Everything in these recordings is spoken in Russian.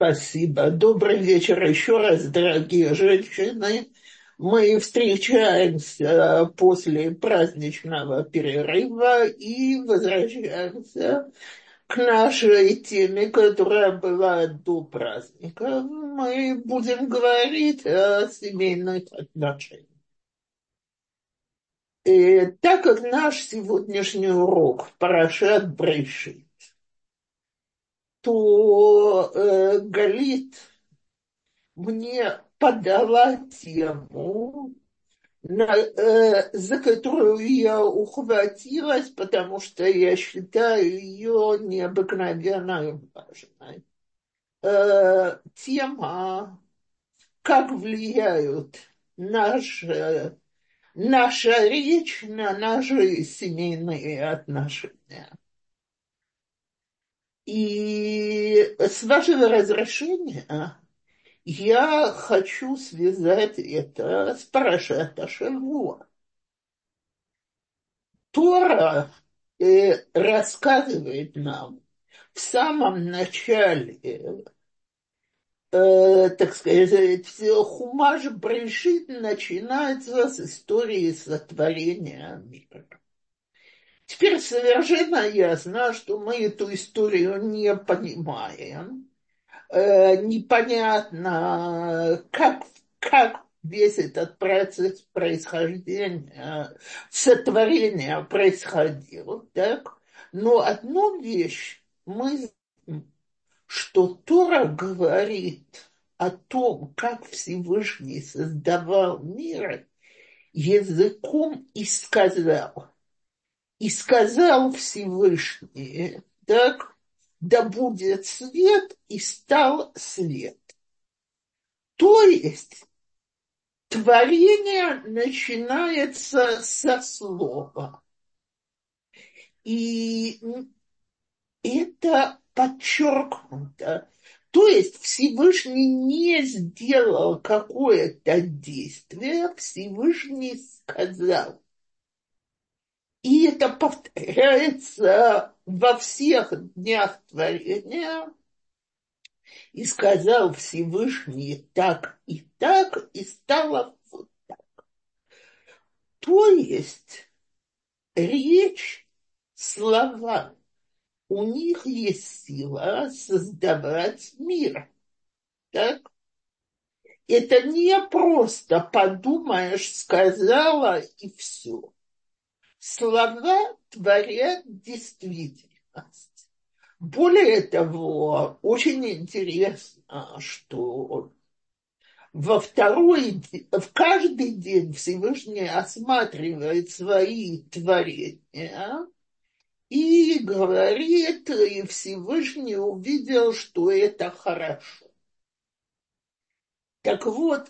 Спасибо. Добрый вечер еще раз, дорогие женщины. Мы встречаемся после праздничного перерыва и возвращаемся к нашей теме, которая была до праздника. Мы будем говорить о семейных отношениях. И так как наш сегодняшний урок Парашат Брешит, то Галит мне подала тему, за которую я ухватилась, потому что я считаю ее необыкновенно важной. Тема, как влияют наша речь на наши семейные отношения. И с вашего разрешения я хочу связать это с Парашат а-Шавуа. Тора рассказывает нам в самом начале, так сказать, Хумаш Брешит начинается с истории сотворения мира. Теперь совершенно ясно, что мы эту историю не понимаем. Непонятно, как весь этот процесс происхождения, сотворения происходил, так? Но одну вещь мы знаем, что Тора говорит о том, как Всевышний создавал мир, языком и сказал. И сказал Всевышний, так, да будет свет, и стал свет. То есть творение начинается со слова. И это подчеркнуто. То есть Всевышний не сделал какое-то действие, Всевышний сказал. И это повторяется во всех днях творения. И сказал Всевышний так, и стало вот так. То есть речь, слова, у них есть сила создавать мир. Так? Это не просто подумаешь, сказала и все. Слова творят действительность. Более того, очень интересно, что в каждый день Всевышний осматривает свои творения и говорит, и Всевышний увидел, что это хорошо. Так вот,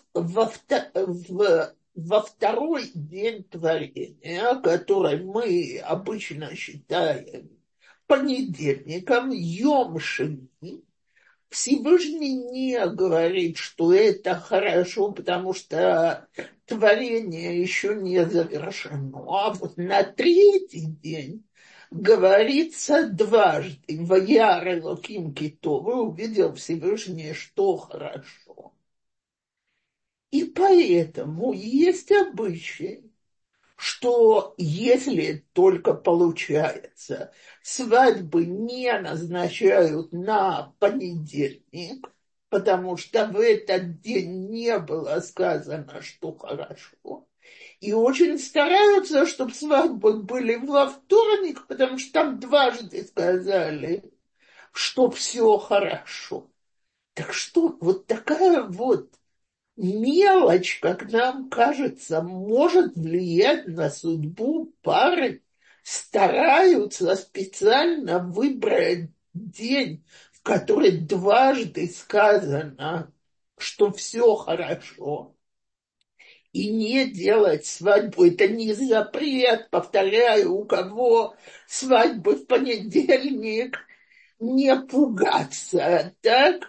во второй день творения, который мы обычно считаем понедельником, Йом Шини, Всевышний не говорит, что это хорошо, потому что творение еще не завершено. А вот на третий день говорится дважды. Ваяр Элоким Китовы увидел Всевышний, что хорошо. И поэтому есть обычай, что если только получается, свадьбы не назначают на понедельник, потому что в этот день не было сказано, что хорошо. И очень стараются, чтобы свадьбы были во вторник, потому что там дважды сказали, что все хорошо. Так что вот такая вот мелочь, как нам кажется, может влиять на судьбу пары, стараются специально выбрать день, в который дважды сказано, что все хорошо, и не делать свадьбу. Это не запрет, повторяю, у кого свадьбы в понедельник, не пугаться, так?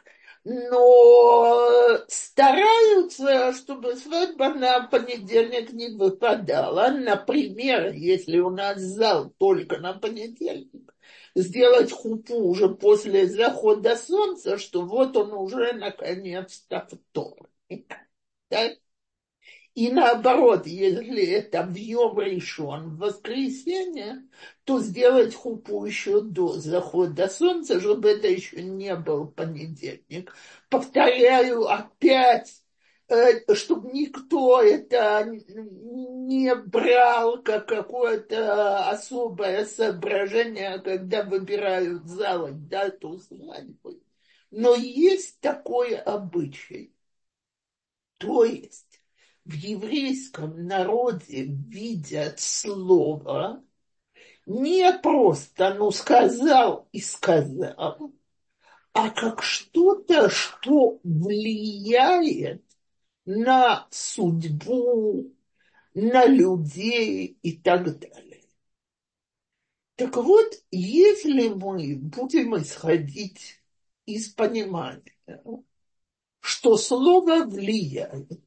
Но стараются, чтобы свадьба на понедельник не выпадала. Например, если у нас зал только на понедельник, сделать хупу уже после захода солнца, что вот он уже наконец-то вторник. Так? И наоборот, если это в Йом Ришон, в воскресенье, то сделать хупу еще до захода солнца, чтобы это еще не был понедельник. Повторяю опять, чтобы никто это не брал как какое-то особое соображение, когда выбирают зал, дату свадьбы. Но есть такой обычай. То есть в еврейском народе видят слово не просто, ну, сказал и сказал, а как что-то, что влияет на судьбу, на людей и так далее. Так вот, если мы будем исходить из понимания, что слово влияет,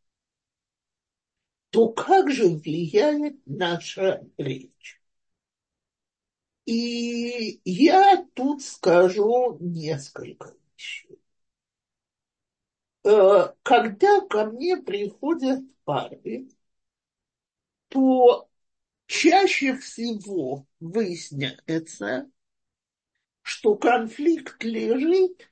то как же влияет наша речь? И я тут скажу несколько вещей. Когда ко мне приходят пары, то чаще всего выясняется, что конфликт лежит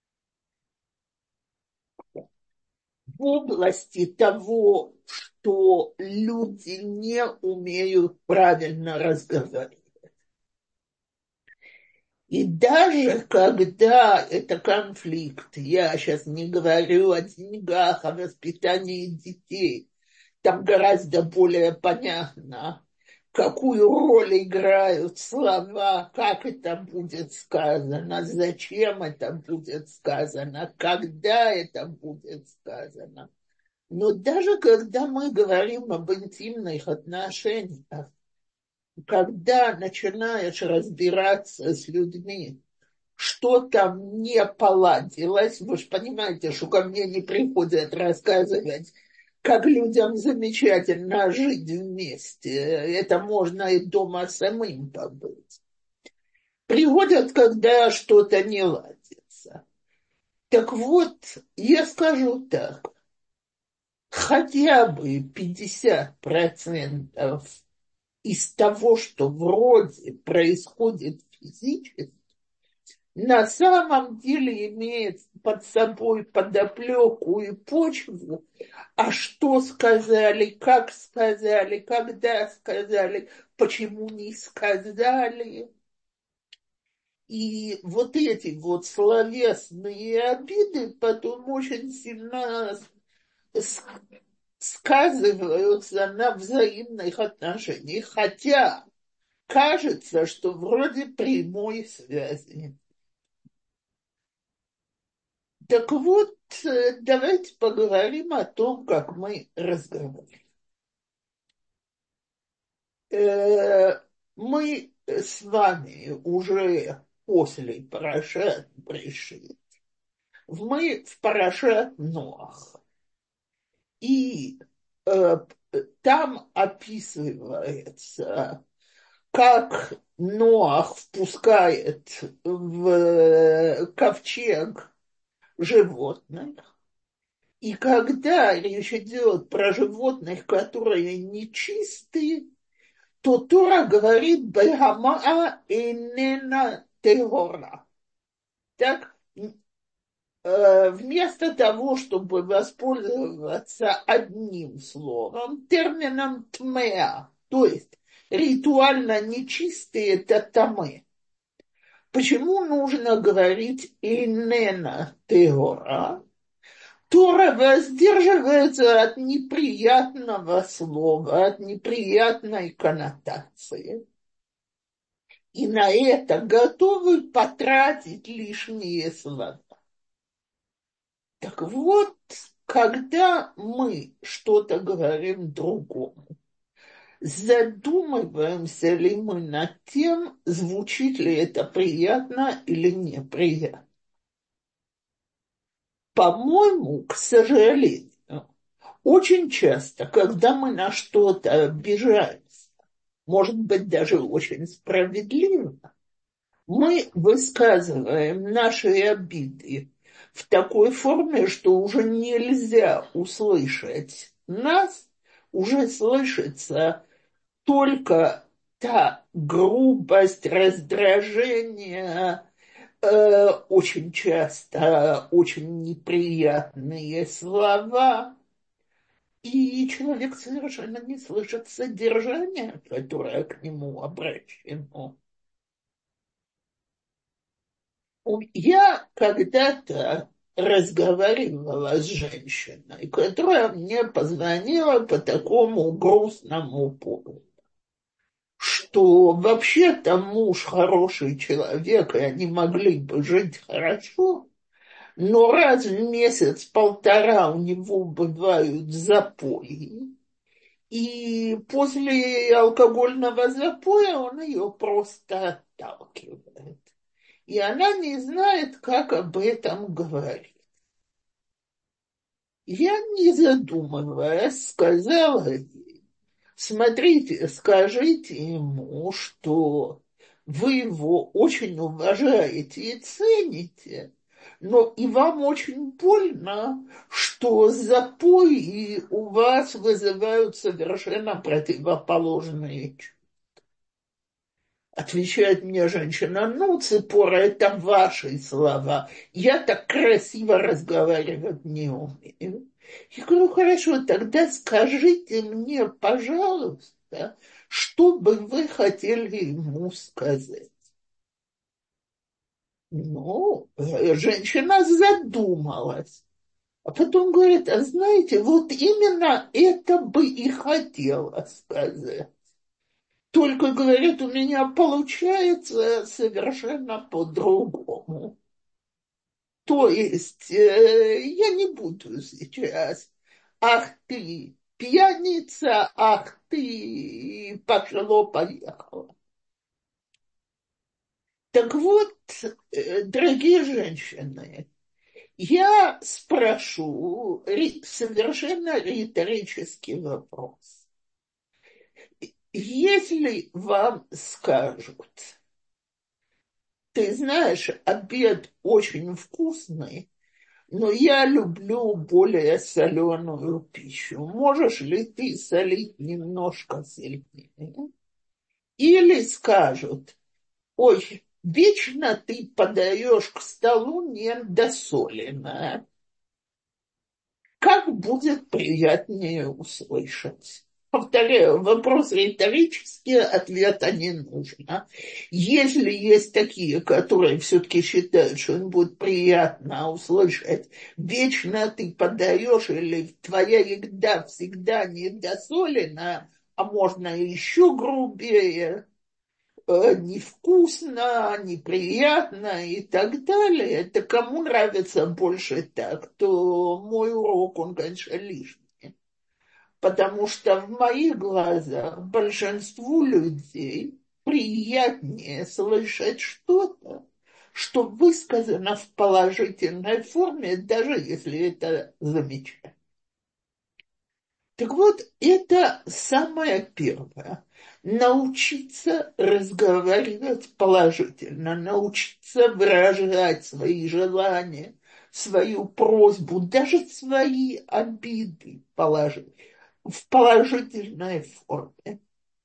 в области того, что люди не умеют правильно разговаривать. И даже когда это конфликт, я сейчас не говорю о деньгах, о воспитании детей, там гораздо более понятно, какую роль играют слова, как это будет сказано, зачем это будет сказано, когда это будет сказано. Но даже когда мы говорим об интимных отношениях, когда начинаешь разбираться с людьми, что там не поладилось, вы же понимаете, что ко мне не приходят рассказывать, как людям замечательно жить вместе. Это можно и дома самим побыть. Приходят, когда что-то не ладится. Так вот, я скажу так, хотя бы 50% из того, что вроде происходит физически, на самом деле имеет под собой подоплеку и почву, а что сказали, когда сказали, почему не сказали. И вот эти вот словесные обиды потом очень сильно сказываются на взаимных отношениях, хотя кажется, что вроде прямой связи. Так вот, давайте поговорим о том, как мы разговариваем. Мы с вами уже после Парашат Брешит, мы в Парашат Ноах. И там описывается, как Ноах впускает в ковчег животных. И когда речь идет про животных, которые нечистые, то Тора говорит «Бехамаа инена тегора». Так, вместо того, чтобы воспользоваться одним словом, термином «тмеа», то есть ритуально нечистые – это тамэ. Почему нужно говорить «инена тегора»? Тора воздерживается от неприятного слова, от неприятной коннотации. И на это готовы потратить лишние слова. Так вот, когда мы что-то говорим другому, задумываемся ли мы над тем, звучит ли это приятно или неприятно. По-моему, к сожалению, очень часто, когда мы на что-то обижаемся, может быть, даже очень справедливо, Мы высказываем наши обиды в такой форме, что уже нельзя услышать нас, уже слышится только та грубость, раздражение, очень часто очень неприятные слова, и человек совершенно не слышит содержания, которое к нему обращено. Я когда-то разговаривала с женщиной, которая мне позвонила по такому грустному поводу, что вообще-то муж хороший человек, и они могли бы жить хорошо, но раз в месяц-полтора у него бывают запои, и после алкогольного запоя он ее просто отталкивает. И она не знает, как об этом говорить. Я, не задумываясь, сказала ей: смотрите, скажите ему, что вы его очень уважаете и цените, но и вам очень больно, что запои у вас вызывают совершенно противоположные чувства. Отвечает мне женщина: ну, Ципора, это ваши слова. Я так красиво разговаривать не умею. Я говорю: хорошо, тогда скажите мне, пожалуйста, что бы вы хотели ему сказать. Ну, женщина задумалась. А потом говорит: а знаете, вот именно это бы и хотела сказать. Только, говорит, у меня получается совершенно по-другому. То есть я не буду сейчас: ах ты пьяница, ах ты, пошло-поехало. Так вот, дорогие женщины, я спрошу совершенно риторический вопрос. Если вам скажут: ты знаешь, обед очень вкусный, но я люблю более соленую пищу. Можешь ли ты солить немножко сильнее? Или скажут: ой, вечно ты подаешь к столу недосоленное. Как будет приятнее услышать? Повторяю, вопрос риторический, ответа не нужно. Если есть такие, которые все-таки считают, что им будет приятно услышать: вечно ты подаешь, или твоя еда всегда недосолена, а можно еще грубее, невкусно, неприятно и так далее. Это кому нравится больше так, то мой урок, он, конечно, лишний. Потому что в моих глазах большинству людей приятнее слышать что-то, что высказано в положительной форме, даже если это замечательно. Так вот, это самое первое. Научиться разговаривать положительно, научиться выражать свои желания, свою просьбу, даже свои обиды в положительной форме.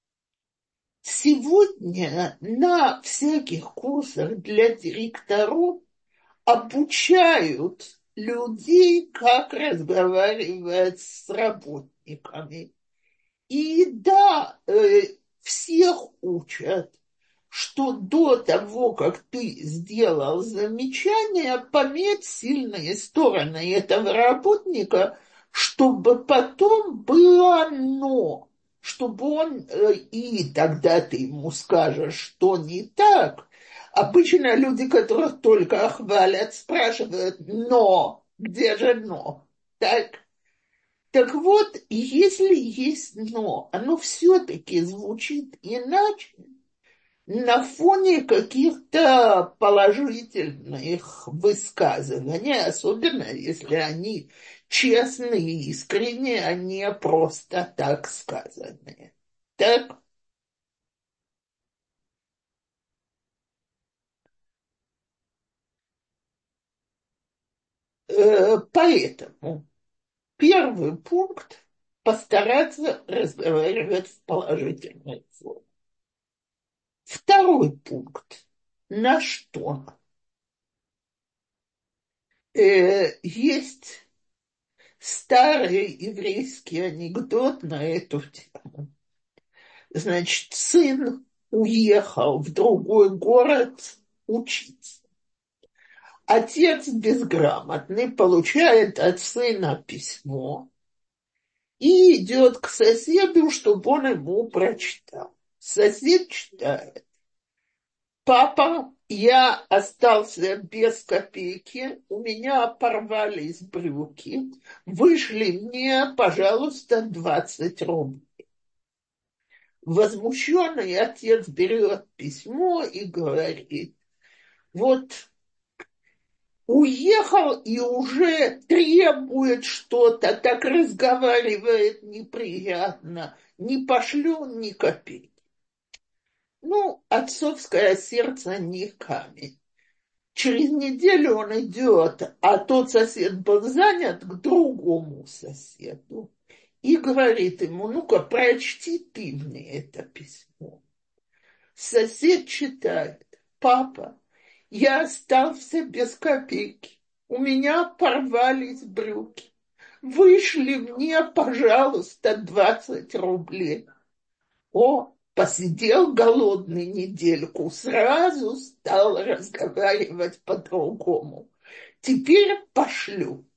Сегодня на всяких курсах для директоров обучают людей, как разговаривать с работниками. И да, всех учат, что до того, как ты сделал замечание, пометь сильные стороны этого работника, чтобы потом было «но», чтобы он, и тогда ты ему скажешь, что не так. Обычно люди, которых только хвалят, спрашивают: «но, где же но?» Так? Так вот, если есть «но», оно все-таки звучит иначе на фоне каких-то положительных высказываний, особенно если они честные и искренние, а не просто так сказанные. Так? Поэтому первый пункт — постараться разговаривать в положительной форме. Второй пункт — на что? Есть старый еврейский анекдот на эту тему. Значит, сын уехал в другой город учиться. Отец безграмотный получает от сына письмо и идет к соседу, чтобы он ему прочитал. Сосед читает: папа, я остался без копейки, у меня порвались брюки, вышли мне, пожалуйста, 20 рублей. Возмущенный отец берет письмо и говорит: вот уехал и уже требует что-то, так разговаривает неприятно, не пошлю ни копейки. Ну, отцовское сердце не камень. Через неделю он идет, а тот сосед был занят, к другому соседу. И говорит ему: ну-ка, прочти ты мне это письмо. Сосед читает: папа, я остался без копейки, у меня порвались брюки. Вышли мне, пожалуйста, 20 рублей. О, посидел голодный недельку, сразу стал разговаривать по-другому. Теперь пошлю.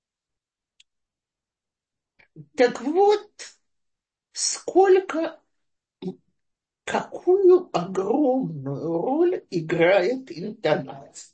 Так вот, сколько, какую огромную роль играет интонация.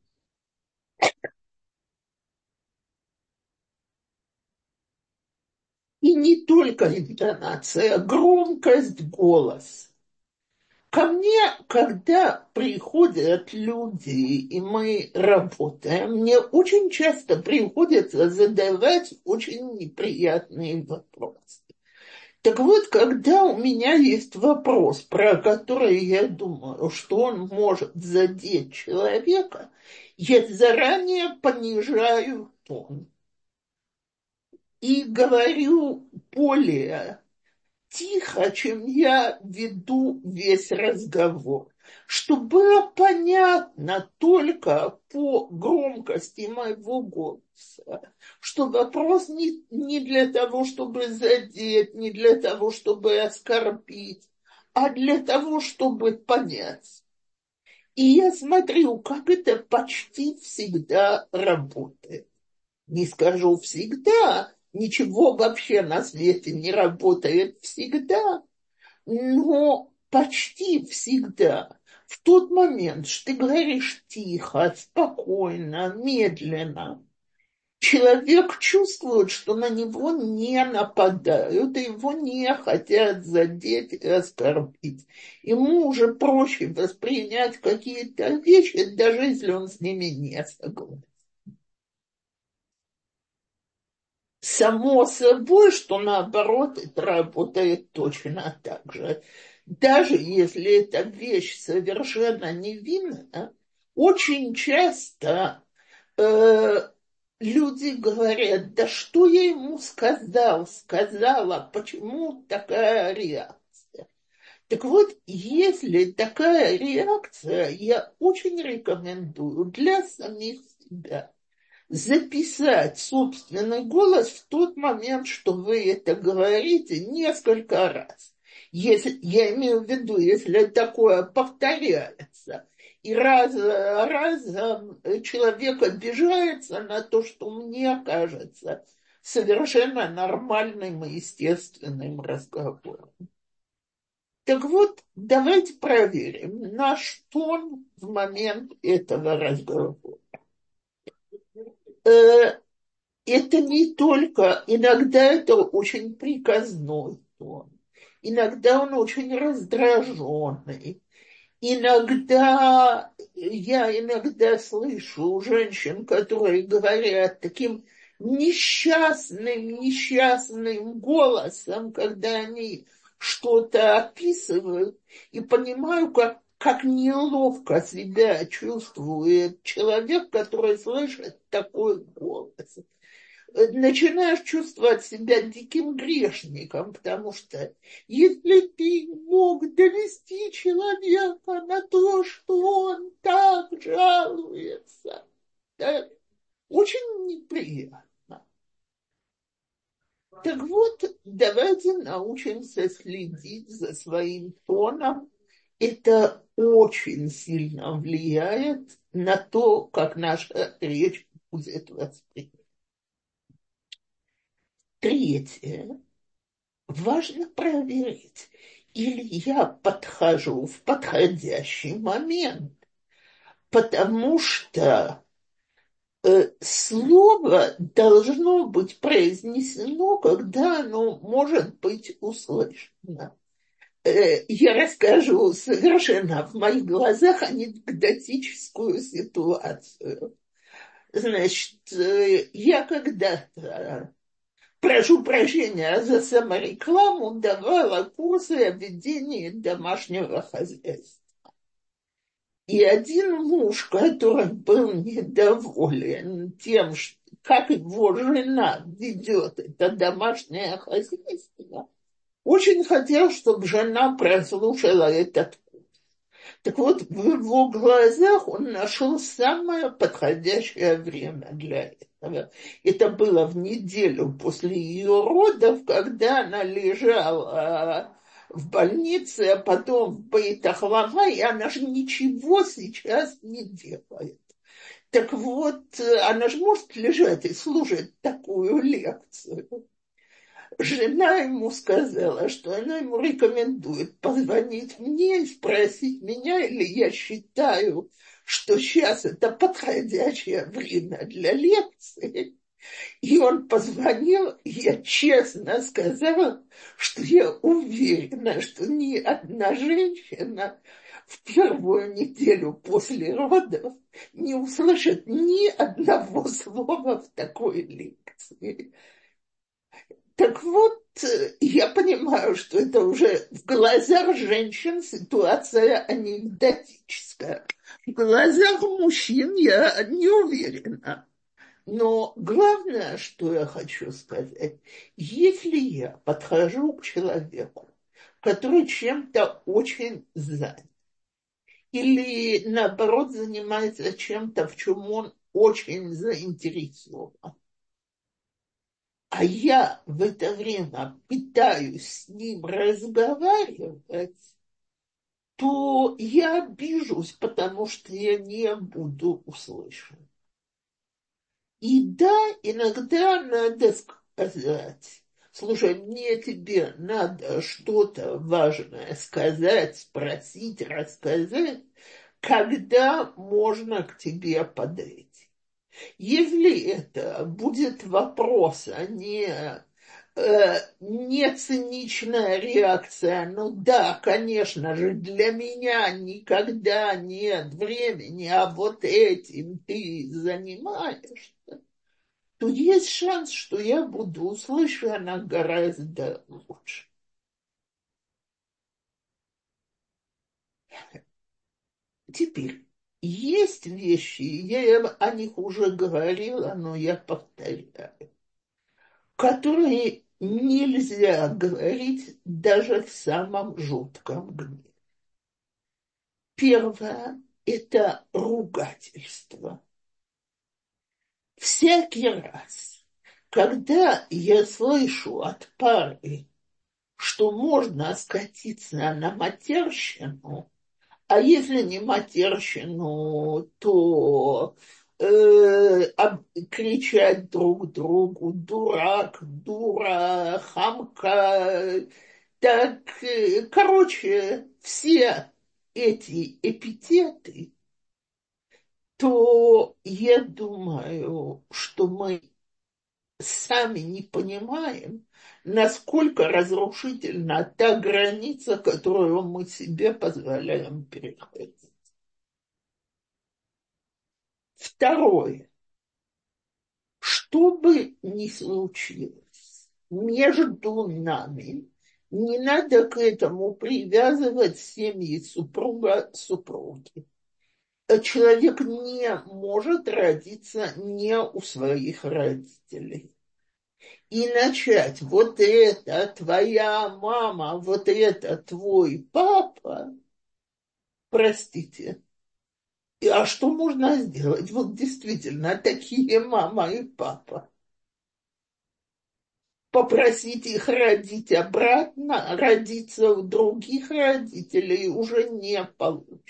И не только интонация, громкость голоса. Ко мне, когда приходят люди, и мы работаем, мне очень часто приходится задавать очень неприятные вопросы. Так вот, когда у меня есть вопрос, про который я думаю, что он может задеть человека, я заранее понижаю тон и говорю более тихо, чем я веду весь разговор, чтобы было понятно только по громкости моего голоса, что вопрос не для того, чтобы задеть, не для того, чтобы оскорбить, а для того, чтобы понять. И я смотрю, как это почти всегда работает. Не скажу всегда, ничего вообще на свете не работает всегда, но почти всегда в тот момент, что ты говоришь тихо, спокойно, медленно, человек чувствует, что на него не нападают, и его не хотят задеть и оскорбить. Ему уже проще воспринять какие-то вещи, даже если он с ними не согласен. Само собой, что наоборот это работает точно так же. Даже если эта вещь совершенно невинна, очень часто э, люди говорят: да что я ему сказала, почему такая реакция? Так вот, если такая реакция, я очень рекомендую для самих себя записать собственный голос в тот момент, что вы это говорите, несколько раз. Если, я имею в виду, если такое повторяется, и раз за разом человек обижается на то, что мне кажется совершенно нормальным и естественным разговором. Так вот, давайте проверим наш тон в момент этого разговора. Это не только, иногда это очень приказной тон, иногда он очень раздраженный, я иногда слышу у женщин, которые говорят таким несчастным голосом, когда они что-то описывают, и понимаю, как как неловко себя чувствует человек, который слышит такой голос. Начинаешь чувствовать себя диким грешником, потому что если ты мог довести человека на то, что он так жалуется, да, очень неприятно. Так вот, давайте научимся следить за своим тоном. Это очень сильно влияет на то, как наша речь будет воспринята. Третье. Важно проверить, или я подхожу в подходящий момент, потому что слово должно быть произнесено, когда оно может быть услышано. Я расскажу совершенно в моих глазах анекдотическую ситуацию. Значит, я когда-то, прошу прощения за саморекламу, давала курсы о ведении домашнего хозяйства. И один муж, который был недоволен тем, как его жена ведет это домашнее хозяйство, очень хотел, чтобы жена прослушала этот курс. Так вот, в его глазах он нашел самое подходящее время для этого. Это было в неделю после ее родов, когда она лежала в больнице, а потом в Бейт-Ахлама, и она же ничего сейчас не делает. Так вот, она же может лежать и слушать такую лекцию. Жена ему сказала, что она ему рекомендует позвонить мне и спросить меня, или я считаю, что сейчас это подходящее время для лекции. И он позвонил, и я честно сказала, что я уверена, что ни одна женщина в первую неделю после родов не услышит ни одного слова в такой лекции. Так вот, я понимаю, что это уже в глазах женщин ситуация анекдотическая. В глазах мужчин я не уверена. Но главное, что я хочу сказать, если я подхожу к человеку, который чем-то очень занят, или наоборот занимается чем-то, в чем он очень заинтересован, а я в это время пытаюсь с ним разговаривать, то я обижусь, потому что я не буду услышан. И да, иногда надо сказать, слушай, мне тебе надо что-то важное сказать, спросить, рассказать, когда можно к тебе подойти. Если это будет вопрос, а не циничная реакция, ну да, конечно же, для меня никогда нет времени, а вот этим ты занимаешься, то есть шанс, что я буду услышана гораздо лучше. Теперь, есть вещи, я о них уже говорила, но я повторяю, которые нельзя говорить даже в самом жутком гневе. Первое – это ругательство. Всякий раз, когда я слышу от пары, что можно скатиться на матерщину, а если не матерщину, то кричать друг другу дурак, дура, хамка. Так, короче, все эти эпитеты, то я думаю, что мы сами не понимаем, насколько разрушительна та граница, которую мы себе позволяем переходить. Второе. Что бы ни случилось между нами, Не надо к этому привязывать семьи супруги. Человек не может родиться не у своих родителей. И начать: вот это твоя мама, вот это твой папа, простите. А что можно сделать? Вот действительно, такие мама и папа. Попросить их родить обратно, родиться у других родителей уже не получится.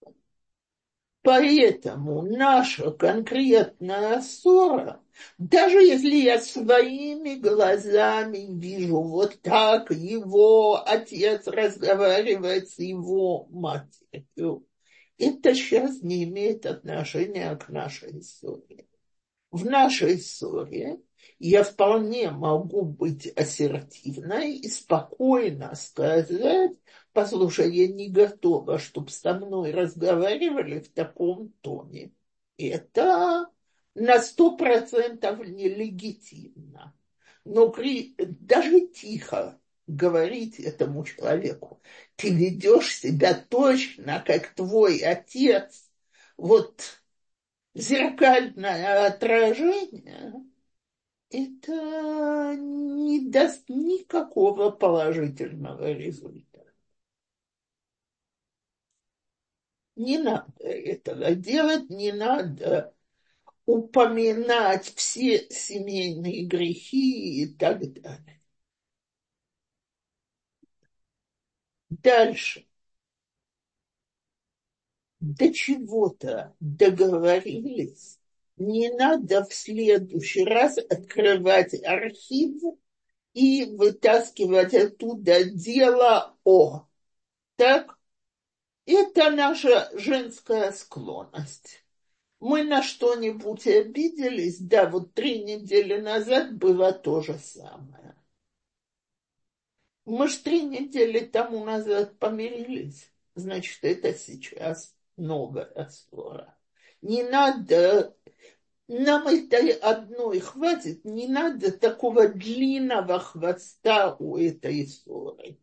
Поэтому наша конкретная ссора, даже если я своими глазами вижу, вот так его отец разговаривает с его матерью, это сейчас не имеет отношения к нашей ссоре. В нашей ссоре я вполне могу быть ассертивной и спокойно сказать: послушай, я не готова, чтобы со мной разговаривали в таком тоне. Это на 100% нелегитимно. Но даже тихо говорить этому человеку: ты ведешь себя точно, как твой отец, вот зеркальное отражение, это не даст никакого положительного результата. Не надо этого делать, не надо упоминать все семейные грехи и так далее. Дальше. До чего-то договорились. Не надо в следующий раз открывать архив и вытаскивать оттуда дело о. Так? Это наша женская склонность. Мы на что-нибудь обиделись, да, вот 3 недели назад было то же самое. Мы ж 3 недели тому назад помирились, значит, это сейчас новая ссора. Не надо, нам этой одной хватит, не надо такого длинного хвоста у этой ссоры.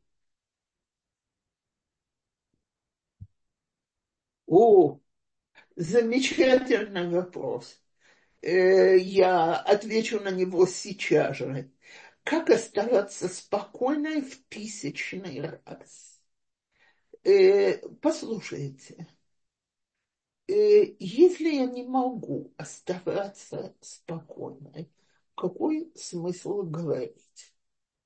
О, замечательный вопрос. Я отвечу на него сейчас же. Как оставаться спокойной в 1000-й раз? Послушайте, если я не могу оставаться спокойной, какой смысл говорить?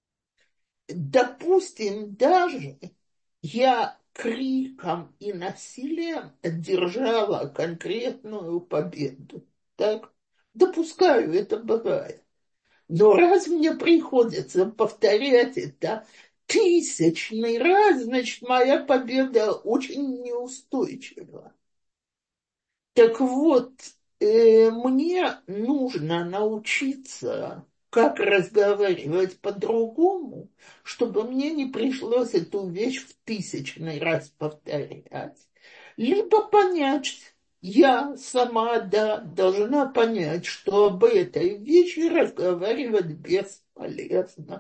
Допустим, даже я криком и насилием одержала конкретную победу. Так? Допускаю, это бывает. Но раз мне приходится повторять это 1000-й раз, значит, моя победа очень неустойчива. Так вот, мне нужно научиться, как разговаривать по-другому, чтобы мне не пришлось эту вещь в 1000-й раз повторять. Либо понять, я сама, да, должна понять, что об этой вещи разговаривать бесполезно.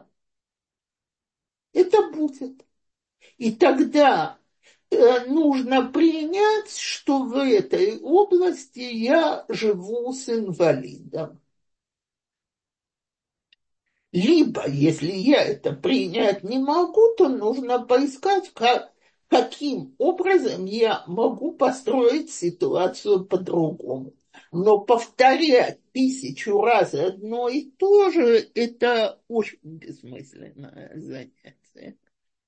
Это будет. И тогда нужно принять, что в этой области я живу с инвалидом. Либо, если я это принять не могу, то нужно поискать, каким образом я могу построить ситуацию по-другому. Но повторять 1000 раз одно и то же – это очень бессмысленное занятие.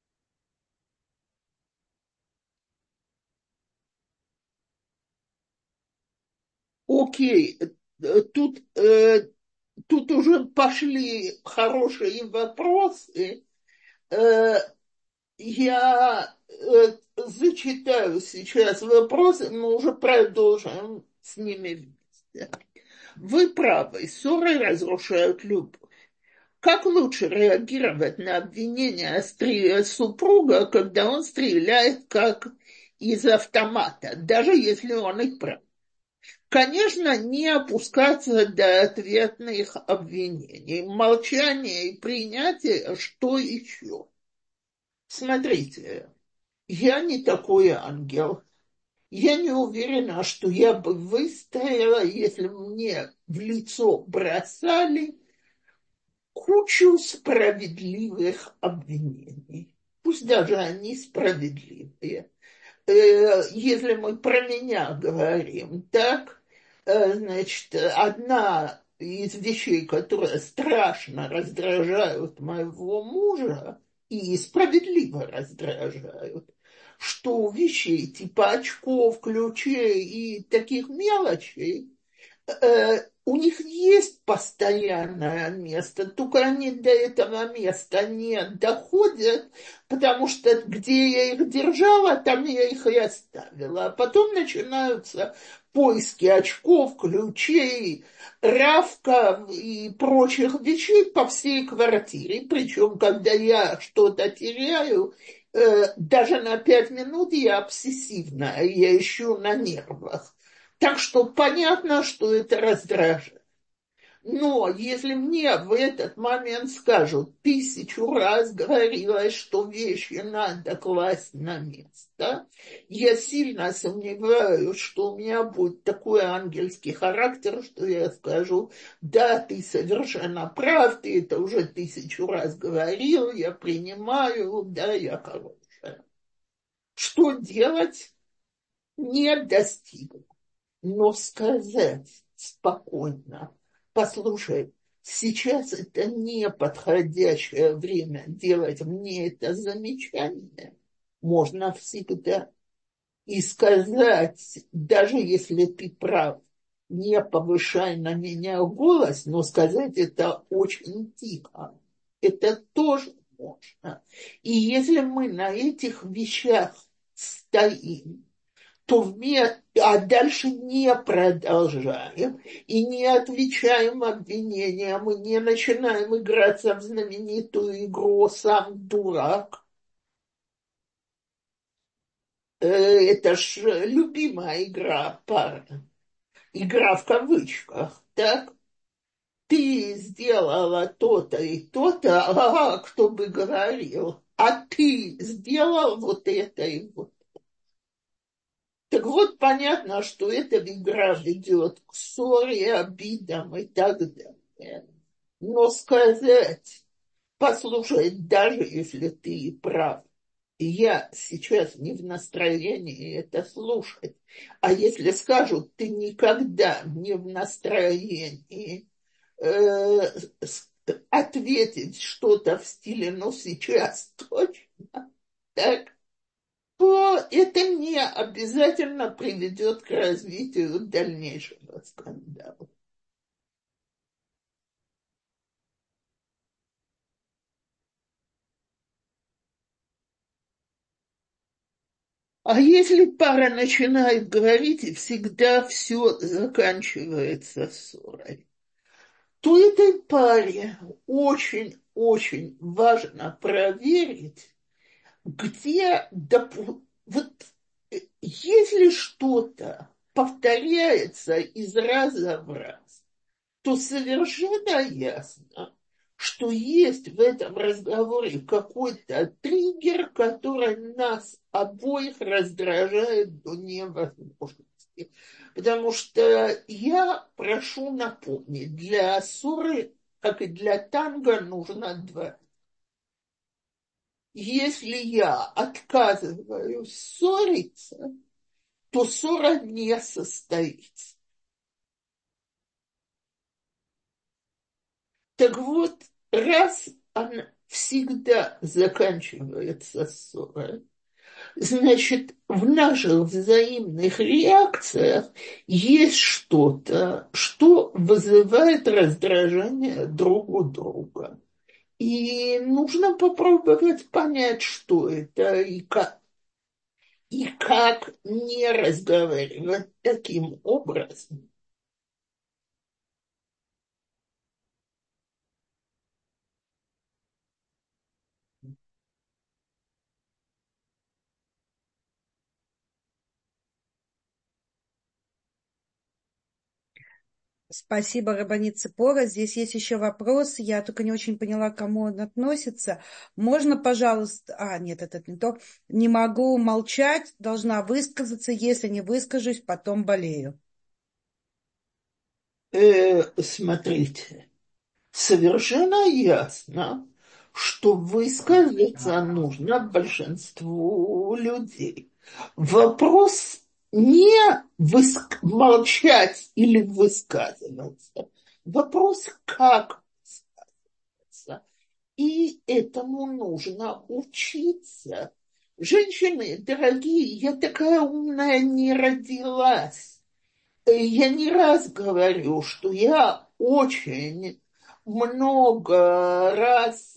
Окей, тут тут уже пошли хорошие вопросы. Э, Я зачитаю сейчас вопросы, мы уже продолжим с ними вместе. Вы правы, ссоры разрушают любовь. Как лучше реагировать на обвинение супруга, когда он стреляет как из автомата, даже если он и прав? Конечно, не опускаться до ответных обвинений. Молчание и принятие, что еще? Смотрите, я не такой ангел. Я не уверена, что я бы выстояла, если бы мне в лицо бросали кучу справедливых обвинений. Пусть даже они справедливые. Если мы про меня говорим, так, значит, одна из вещей, которые страшно раздражают моего мужа и справедливо раздражают, что у вещей типа очков, ключей и таких мелочей у них есть постоянное место, только они до этого места не доходят, потому что где я их держала, там я их и оставила. А потом начинаются поиски очков, ключей, равка и прочих вещей по всей квартире. Причем, когда я что-то теряю, даже на 5 минут я обсессивная, я ищу на нервах. Так что понятно, что это раздражает. Но если мне в этот момент скажут, 1000 раз говорилось, что вещи надо класть на место, я сильно сомневаюсь, что у меня будет такой ангельский характер, что я скажу, да, ты совершенно прав, ты это уже 1000 раз говорил, я принимаю, да, я хорошая. Что делать? Не достигнуть. Но сказать спокойно, послушай, сейчас это не подходящее время делать мне это замечание, можно всегда. И сказать, даже если ты прав, не повышай на меня голос, но сказать это очень тихо. Это тоже можно. И если мы на этих вещах стоим, а дальше не продолжаем и не отвечаем обвинениям, и не начинаем играться в знаменитую игру «Сам дурак». Это ж любимая игра пара. Игра в кавычках, так? Ты сделала то-то и то-то, кто бы говорил, а ты сделал вот это и вот. Так вот, понятно, что эта игра ведет к ссоре, обидам и так далее. Но сказать, послушай, даже если ты и прав, я сейчас не в настроении это слушать, а если скажут, ты никогда не в настроении э, ответить что-то в стиле, ну сейчас точно, так, то это не обязательно приведет к развитию дальнейшего скандала. А если пара начинает говорить, и всегда все заканчивается ссорой, то этой паре очень-очень важно проверить, где, вот если что-то повторяется из раза в раз, то совершенно ясно, что есть в этом разговоре какой-то триггер, который нас обоих раздражает до невозможности. Потому что я прошу напомнить, для ссоры, как и для танго, нужно два. Если я отказываюсь ссориться, то ссора не состоится. Так вот, раз она всегда заканчивается ссорой, значит, в наших взаимных реакциях есть что-то, что вызывает раздражение друг у друга. И нужно попробовать понять, что это и как не разговаривать таким образом. Спасибо, Рабанит Ципора. Здесь есть еще вопрос. Я только не очень поняла, к кому он относится. Можно, пожалуйста... нет, это не то. Не могу молчать, должна высказаться. Если не выскажусь, потом болею. Смотрите, совершенно ясно, что высказаться нужно большинству людей. Вопрос не молчать или высказываться. Вопрос, как высказываться. И этому нужно учиться. Женщины, дорогие, я такая умная не родилась. Я не раз говорю, что я очень много раз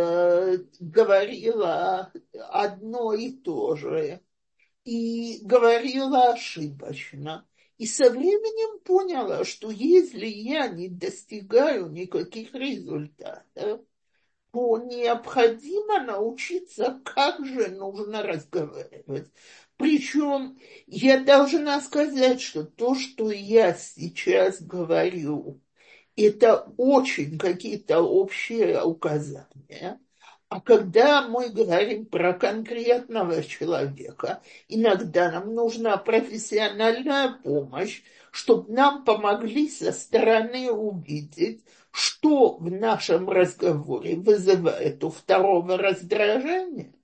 говорила одно и то же, и говорила ошибочно. И со временем поняла, что если я не достигаю никаких результатов, то необходимо научиться, как же нужно разговаривать. Причем я должна сказать, что то, что я сейчас говорю, это очень какие-то общие указания. А когда мы говорим про конкретного человека, иногда нам нужна профессиональная помощь, чтобы нам помогли со стороны увидеть, что в нашем разговоре вызывает у второго раздражение,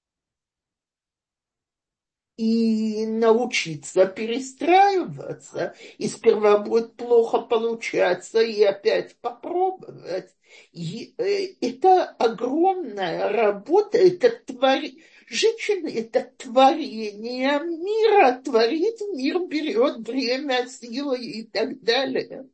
и научиться перестраиваться. И сперва будет плохо получаться, и опять попробовать. Это огромная работа, Женщина – это творение мира, творить мир берет время, силы и так далее.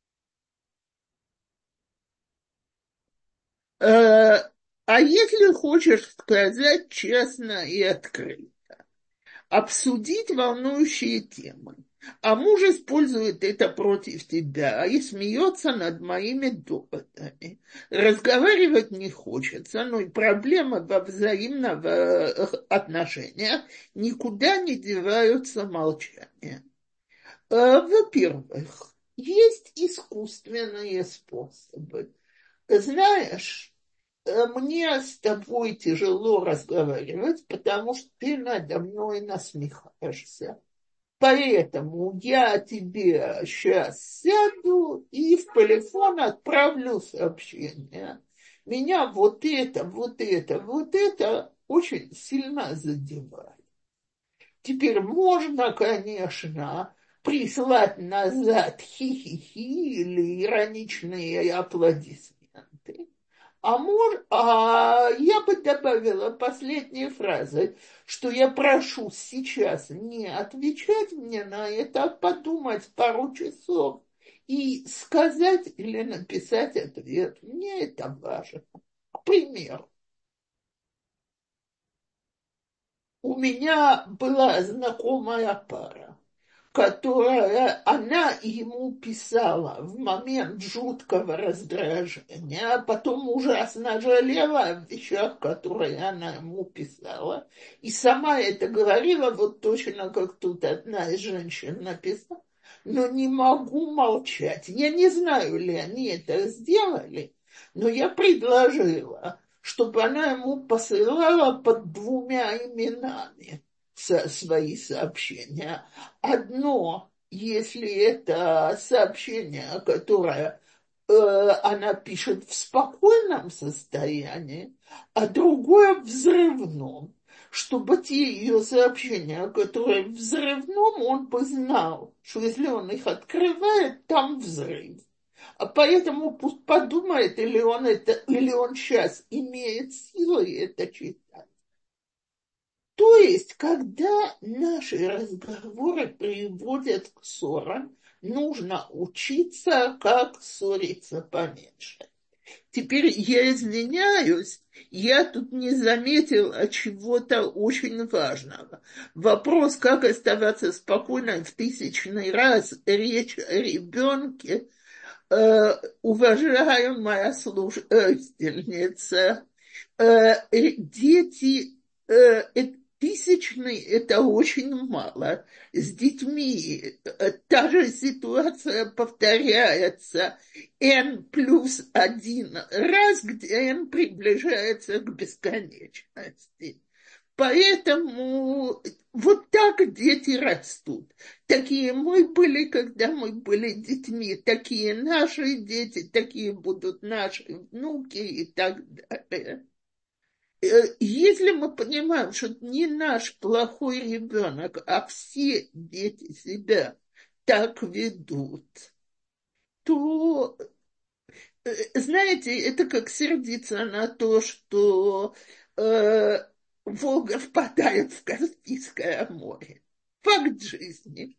А если хочешь сказать честно и открыто, обсудить волнующие темы. А муж использует это против тебя и смеется над моими доводами. Разговаривать не хочется, но и проблемы во взаимных отношениях никуда не деваются молчанием. Во-первых, есть искусственные способы. Знаешь, мне с тобой тяжело разговаривать, потому что ты надо мной насмехаешься. Поэтому я тебе сейчас сяду и в телефон отправлю сообщение. Меня вот это очень сильно задевает. Теперь можно, конечно, прислать назад хи-хи-хи или ироничные аплодисменты. Я бы добавила последней фразой, что я прошу сейчас не отвечать мне на это, а подумать пару часов и сказать или написать ответ. Мне это важно. К примеру, у меня была знакомая пара, которая она ему писала в момент жуткого раздражения, а потом ужасно жалела о вещах, которые она ему писала. И сама это говорила, вот точно как тут одна из женщин написала. Но не могу молчать. Я не знаю, ли они это сделали, но я предложила, чтобы она ему посылала под двумя именами свои сообщения. Одно, если это сообщение, которое она пишет в спокойном состоянии, а другое взрывном, чтобы те ее сообщения, которые в взрывном, он бы знал, что если он их открывает, там взрыв. А поэтому пусть подумает, или он сейчас имеет силы это читать. То есть, когда наши разговоры приводят к ссорам, нужно учиться, как ссориться поменьше. Теперь я извиняюсь, я тут не заметила чего-то очень важного. Вопрос, как оставаться спокойной в тысячный раз, речь о ребенке, уважаемая слушательница, дети, тысячный – это очень мало. С детьми та же ситуация повторяется n+1 раз, где n приближается к бесконечности. Поэтому вот так дети растут. Такие мы были, когда мы были детьми, такие наши дети, такие будут наши внуки и так далее. Если мы понимаем, что это не наш плохой ребенок, а все дети себя так ведут, то, знаете, это как сердиться на то, что э, Волга впадает в Каспийское море. Факт жизни.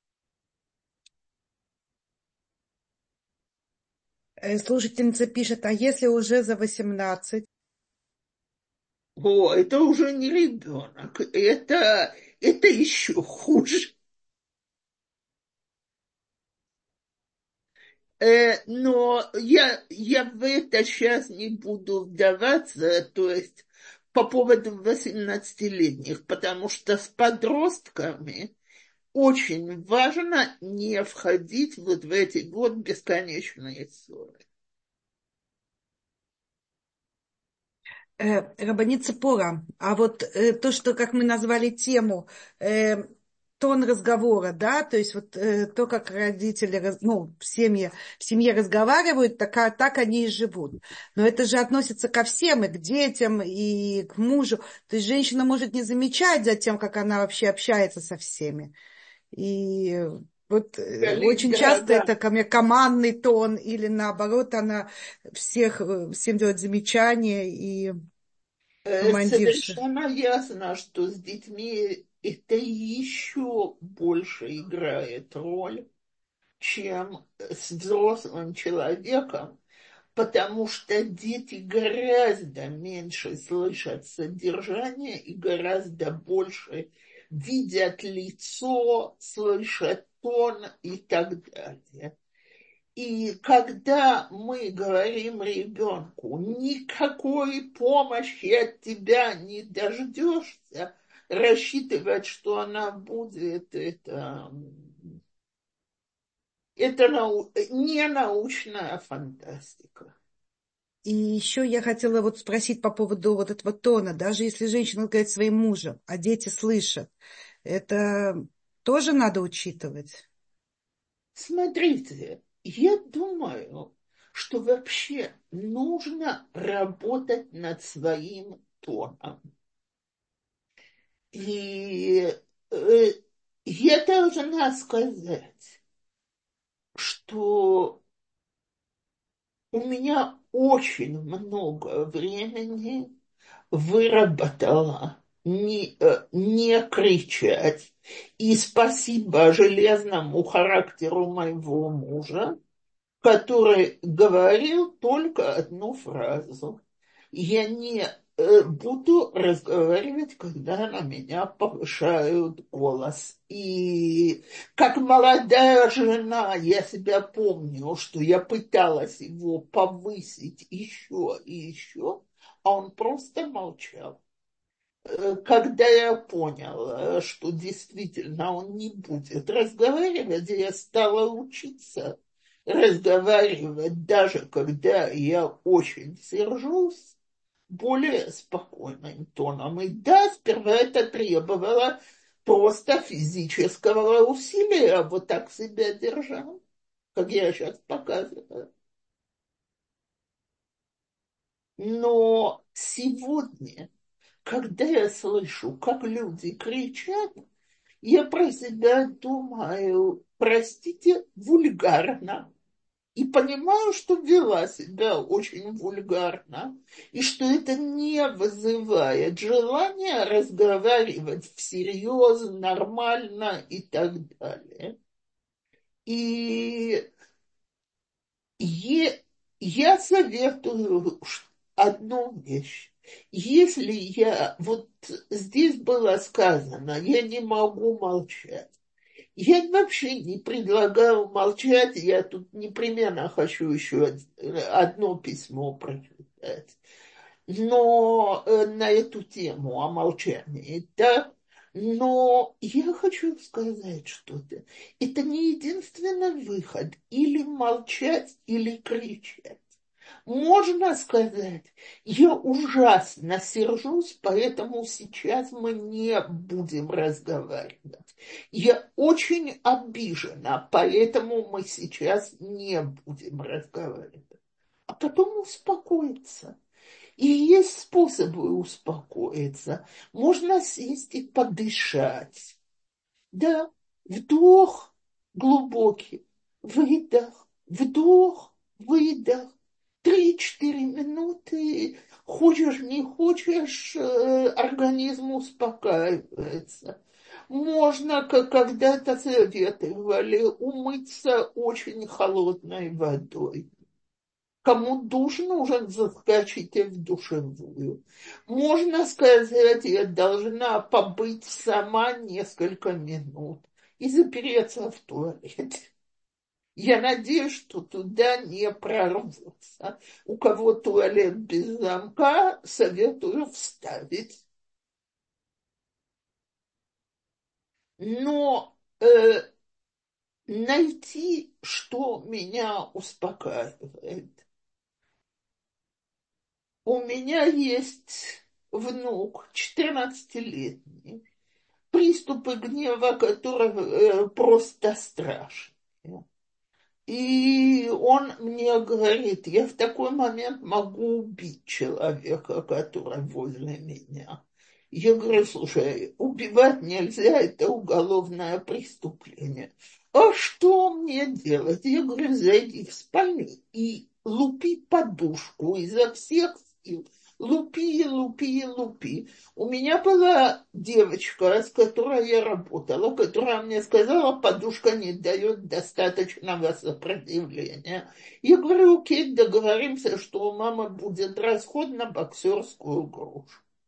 Слушательница пишет, а если уже за 18? О, это уже не ребенок, это еще хуже. Но я в это сейчас не буду вдаваться, то есть по поводу 18-летних, потому что с подростками очень важно не входить вот в эти вот бесконечные ссоры. Рабанит Ципора, а вот то, что, как мы назвали тему, тон разговора, да, то есть вот то, как родители, ну, в семье разговаривают, так они и живут. Но это же относится ко всем, и к детям, и к мужу. То есть женщина может не замечать за тем, как она вообще общается со всеми. И вот Галит, очень часто дорогая, это ко мне командный тон, или наоборот, она всем делает замечания и командирша. совершенно ясно, что с детьми это еще больше играет роль, чем с взрослым человеком, потому что дети гораздо меньше слышат содержание и гораздо больше видят лицо, слышат тон и так далее. И когда мы говорим ребенку, никакой помощи от тебя не дождешься, рассчитывать, что она будет, это не научная фантастика. И еще я хотела вот спросить по поводу вот этого тона. Даже если женщина говорит своим мужем, а дети слышат, это тоже надо учитывать? Смотрите, я думаю, что вообще нужно работать над своим тоном. И э, я должна сказать, что у меня очень много времени выработала не кричать. И спасибо железному характеру моего мужа, который говорил только одну фразу. Я не буду разговаривать, когда на меня повышают голос. И как молодая жена я себя помню, что я пыталась его повысить еще и еще, а он просто молчал. Когда я поняла, что действительно он не будет разговаривать, я стала учиться разговаривать, даже когда я очень сержусь, более спокойным тоном. И да, сперва это требовало просто физического усилия вот так себя держать, как я сейчас показываю. Но сегодня, когда я слышу, как люди кричат, я про себя думаю, простите, вульгарно. И понимаю, что вела себя очень вульгарно, и что это не вызывает желания разговаривать всерьез, нормально и так далее. И Е- я советую одну вещь. Если я, вот здесь было сказано, я не могу молчать. Я вообще не предлагаю молчать, я тут непременно хочу еще одно письмо прочитать. но на эту тему о молчании, да, но я хочу сказать что-то. Это не единственный выход. Или молчать, или кричать. Можно сказать, я ужасно сержусь, поэтому сейчас мы не будем разговаривать. Я очень обижена, поэтому мы сейчас не будем разговаривать. А потом успокоиться. И есть способы успокоиться. Можно сесть и подышать. Да, вдох глубокий, выдох, вдох, выдох. 3-4 минуты, хочешь, не хочешь, организм успокаивается. Можно, как когда-то советовали, умыться очень холодной водой. Кому душ нужен, заскочите в душевую. Можно сказать, я должна побыть сама несколько минут и запереться в туалете. Я надеюсь, что туда не прорвутся. У кого туалет без замка, советую вставить. Но найти, что меня успокаивает. У меня есть внук, 14-летний, приступы гнева которого просто страшные. И он мне говорит, я в такой момент могу убить человека, который возле меня. Я говорю, слушай, убивать нельзя, это уголовное преступление. А что мне делать? Я говорю, зайди в спальню и лупи подушку изо всех сил. Лупи, лупи, лупи. У меня была девочка, с которой я работала, которая мне сказала, подушка не дает достаточного сопротивления. Я говорю, окей, договоримся, что у мамы будет расход на боксерскую грушу.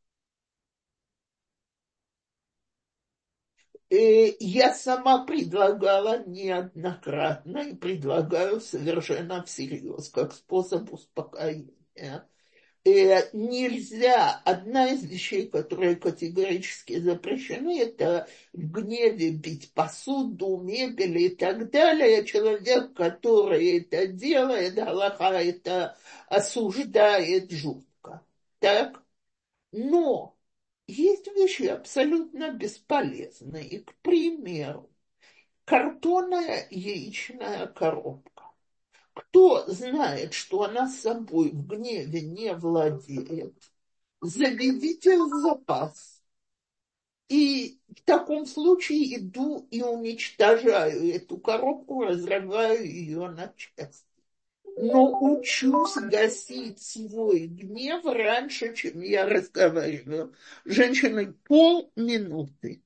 И я сама предлагала неоднократно и предлагаю совершенно всерьез, как способ успокоения. Нельзя, одна из вещей, которые категорически запрещены, это в гневе бить посуду, мебель и так далее. Человек, который это делает, Аллаха это осуждает жутко. Так? Но есть вещи абсолютно бесполезные. К примеру, картонная яичная коробка. Кто знает, что она собой в гневе не владеет, заведите в запас. И в таком случае иду и уничтожаю эту коробку, разрываю ее на части. Но учусь гасить свой гнев раньше, чем я разговариваю. Женщины, полминуты.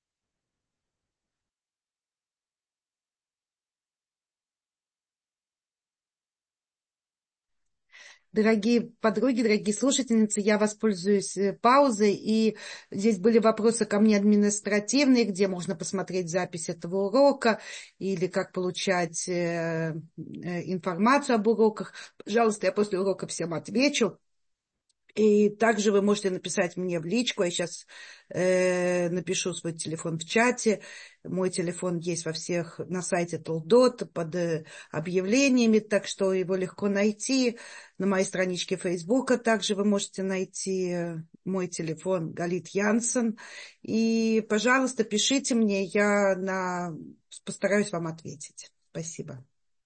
Дорогие подруги, дорогие слушательницы, я воспользуюсь паузой. И здесь были вопросы ко мне административные, где можно посмотреть запись этого урока или как получать информацию об уроках. Пожалуйста, я после урока всем отвечу. И также вы можете написать мне в личку. Я сейчас напишу свой телефон в чате. Мой телефон есть во всех на сайте Толдот под объявлениями, так что его легко найти. На моей страничке Фейсбука также вы можете найти мой телефон Галит Янсен. И, пожалуйста, пишите мне, постараюсь вам ответить. Спасибо.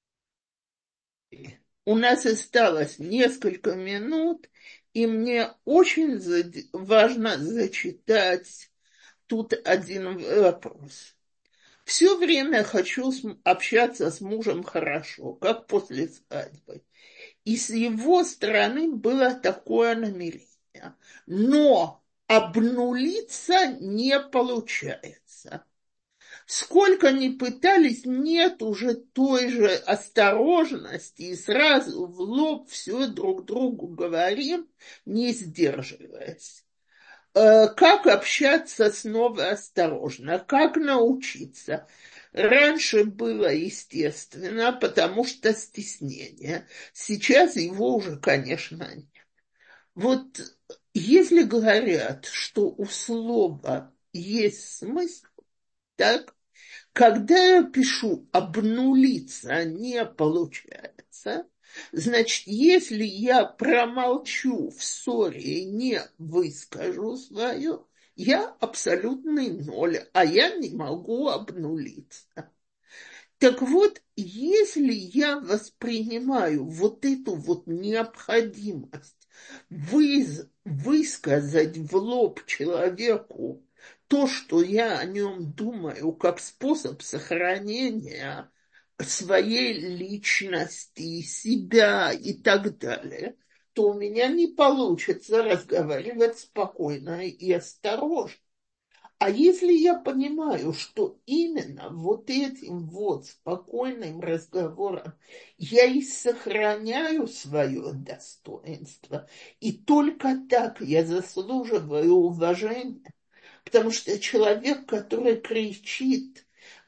У нас осталось несколько минут, и мне очень важно зачитать тут один вопрос. Все время хочу общаться с мужем хорошо, как после свадьбы. И с его стороны было такое намерение. Но обнулиться не получается. Сколько ни пытались, нет уже той же осторожности, и сразу в лоб все друг другу говорим, не сдерживаясь. Как общаться снова осторожно, как научиться? Раньше было естественно, потому что стеснение. Сейчас его уже, конечно, нет. Вот если говорят, что у слова есть смысл, так, когда я пишу «обнулиться» не получается, значит, если я промолчу в ссоре и не выскажу свое, я абсолютный ноль, а я не могу обнулиться. Так вот, если я воспринимаю вот эту вот необходимость высказать в лоб человеку то, что я о нем думаю, как способ сохранения своей личности, себя и так далее, то у меня не получится разговаривать спокойно и осторожно. А если я понимаю, что именно вот этим вот спокойным разговором я и сохраняю свое достоинство, и только так я заслуживаю уважения, потому что человек, который кричит,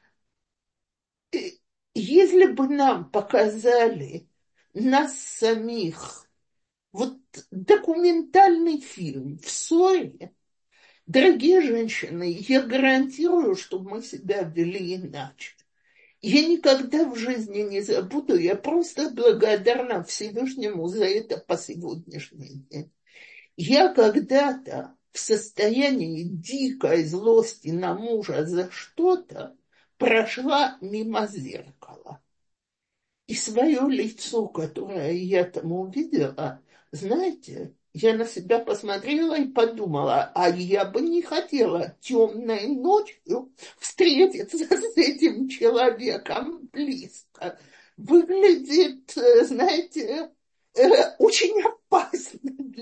если бы нам показали нас самих, вот документальный фильм в ссоре, дорогие женщины, я гарантирую, что мы себя вели иначе. Я никогда в жизни не забуду, я просто благодарна Всевышнему за это по сегодняшний день. Я когда-то в состоянии дикой злости на мужа за что-то прошла мимо зеркала. И свое лицо, которое я там увидела, знаете, я на себя посмотрела и подумала, а я бы не хотела темной ночью встретиться с этим человеком близко. Выглядит, знаете, очень опасно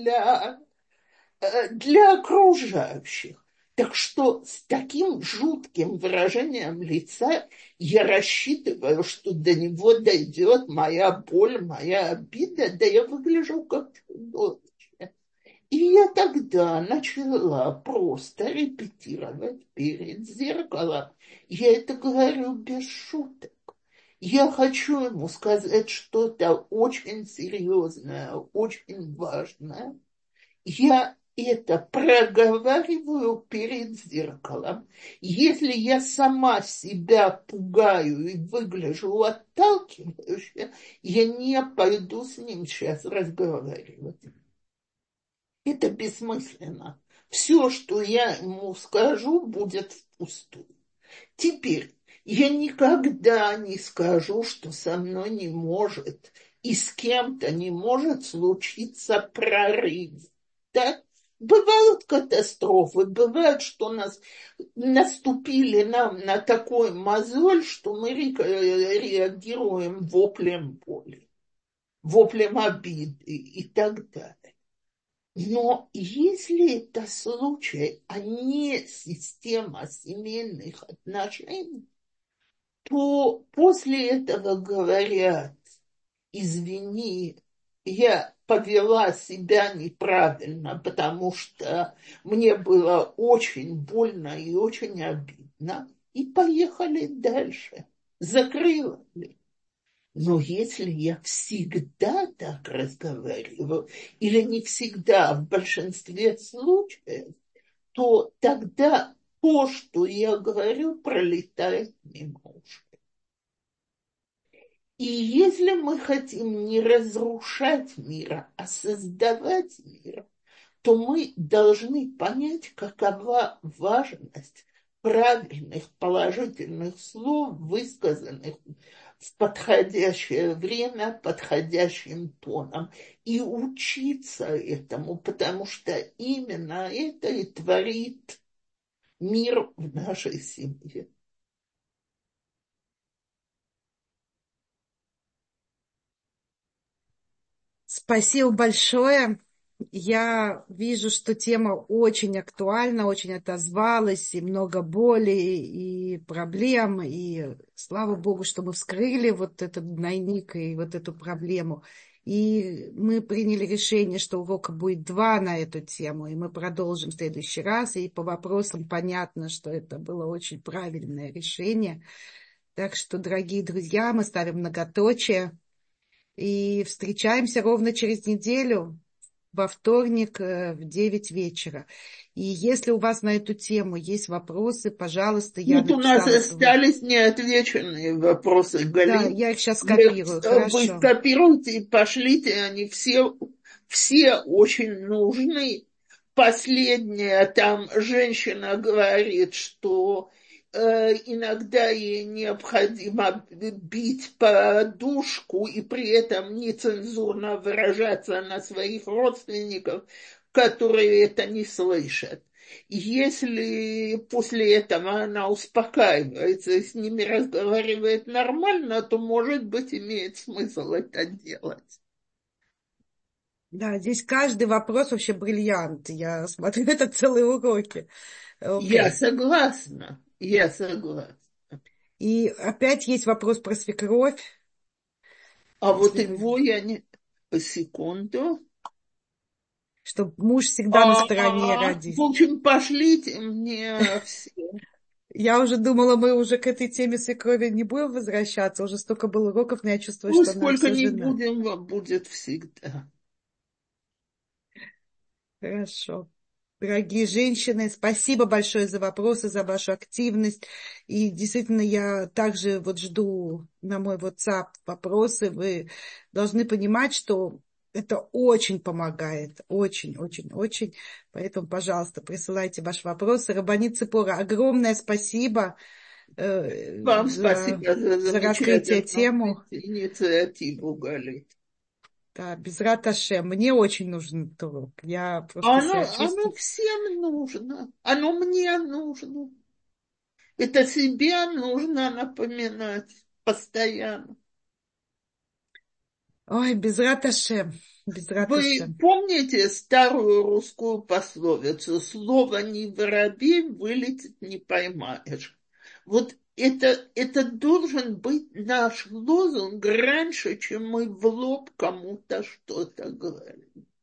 для окружающих. Так что с таким жутким выражением лица я рассчитываю, что до него дойдет моя боль, моя обида, да я выгляжу как чудовище. И я тогда начала просто репетировать перед зеркалом. Я это говорю без шуток. Я хочу ему сказать что-то очень серьезное, очень важное. Я это проговариваю перед зеркалом. Если я сама себя пугаю и выгляжу отталкивающе, я не пойду с ним сейчас разговаривать. Это бессмысленно. Все, что я ему скажу, будет впустую. Теперь я никогда не скажу, что со мной не может и с кем-то не может случиться прорыв. Да? Бывают катастрофы, бывает, что наступили нам на такой мозоль, что мы реагируем воплем боли, воплем обиды и так далее. Но если это случай, а не система семейных отношений, то после этого говорят, извини, я повела себя неправильно, потому что мне было очень больно и очень обидно, и поехали дальше. Закрыли. Но если я всегда так разговариваю, или не всегда, а в большинстве случаев, то тогда то, что я говорю, пролетает мимо ушей. И если мы хотим не разрушать мир, а создавать мир, то мы должны понять, какова важность правильных, положительных слов, высказанных в подходящее время, подходящим тоном, и учиться этому, потому что именно это и творит мир в нашей семье. Спасибо большое. Я вижу, что тема очень актуальна, очень отозвалась, и много боли, и проблем, и слава Богу, что мы вскрыли вот этот гнойник и вот эту проблему. И мы приняли решение, что урока будет 2 на эту тему, и мы продолжим в следующий раз. И по вопросам понятно, что это было очень правильное решение. Так что, дорогие друзья, мы ставим многоточие. И встречаемся ровно через неделю. во вторник в 9 вечера. И если у вас на эту тему есть вопросы, пожалуйста, я Тут у нас написала. остались неотвеченные вопросы, Да, Галит. я их сейчас скопирую, Вы хорошо. скопируйте и пошлите, они все очень нужны. Последняя, там женщина говорит, что иногда ей необходимо бить подушку и при этом нецензурно выражаться на своих родственников, которые это не слышат. Если после этого она успокаивается и с ними разговаривает нормально, то, может быть, имеет смысл это делать. Да, здесь каждый вопрос вообще бриллиант. Я смотрю, это целые уроки. Я Окей. согласна, я согласна. И опять есть вопрос про свекровь. А вот Если вы... его я не... Секунду. Что муж всегда на стороне В родителей. общем, пошлите мне все. Я уже думала, мы уже к этой теме свекрови не будем возвращаться. Уже столько было уроков, но я чувствую, Ну, что нам сколько все не же надо. будем, будет всегда. Хорошо. Дорогие женщины, спасибо большое за вопросы, за вашу активность. И действительно, я также вот жду на мой WhatsApp вопросы. Вы должны понимать, что это очень помогает. Очень, очень, очень. Поэтому, пожалуйста, присылайте ваши вопросы. Рабанит Ципора, огромное спасибо Вам за, спасибо за за раскрытие замечательную темы. инициативу, Галит. Да, Безрат Ашем. Мне очень нужен этот урок. Я просто себя Оно чувствую. всем нужно, оно мне нужно. Это себе нужно напоминать постоянно. Ой, Безрат Ашем. Безрат Вы Ашем. помните старую русскую пословицу «Слово не воробей, вылетит не поймаешь». Вот это должен быть наш лозунг раньше, чем мы в лоб кому-то что-то говорим.